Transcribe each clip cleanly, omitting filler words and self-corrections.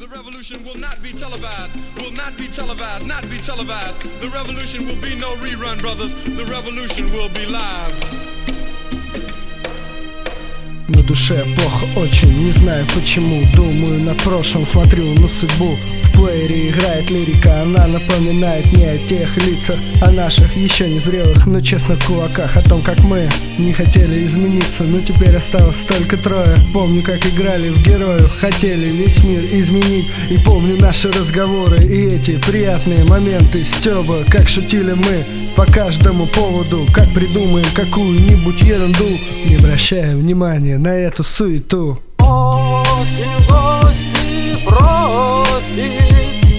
revolution will not be televised, will not be televised, not be televised. The revolution will be no rerun, brothers. The revolution will be live. На душе плохо очень, не знаю почему. Думаю над прошлым, смотрю на судьбу. В плеере играет лирика, она напоминает не о тех лицах, о наших еще не зрелых, но честных кулаках. О том, как мы не хотели измениться, но теперь осталось только трое. Помню, как играли в героев, хотели весь мир изменить. И помню наши разговоры и эти приятные моменты стёба, как шутили мы по каждому поводу, как придумаем какую-нибудь ерунду, не обращая внимания на эту суету. Осень в гости просит,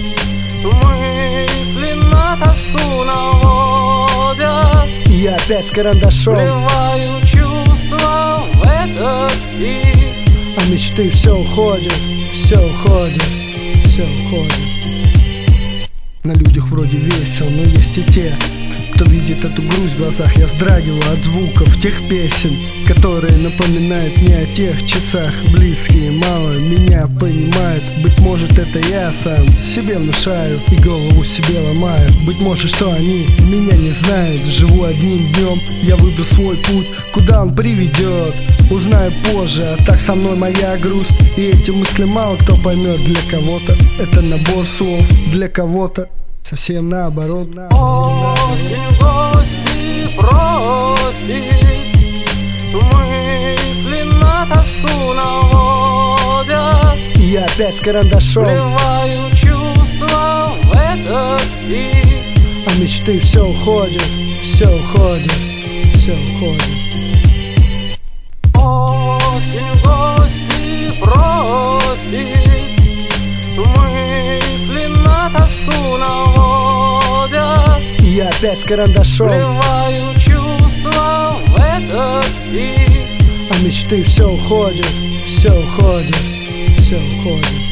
мысли на тоску наводят. Я опять с карандашом вливаю чувства в этот стих, а мечты все уходят, все уходят, все уходят. На людях вроде весел, но есть и те, кто видит эту грусть в глазах. Я вздрагиваю от звуков тех песен, которые напоминают мне о тех часах. Близкие мало меня понимают. Быть может, это я сам себе внушаю и голову себе ломаю. Быть может, что они меня не знают. Живу одним днем, я выберу свой путь, куда он приведет, узнаю позже. А так со мной моя грусть, и эти мысли мало кто поймет. Для кого-то это набор слов, для кого-то совсем наоборот. Осень в гости просит, мысли на тоску наводят. Я опять с карандашом вливаю чувства в этот стих, а мечты все уходят, все уходят, все уходят. Осень в гости просит, мысли на тоску наводят. Я опять с карандашом вливаю чувства в этот стих, а мечты все уходят, все уходят, все уходят.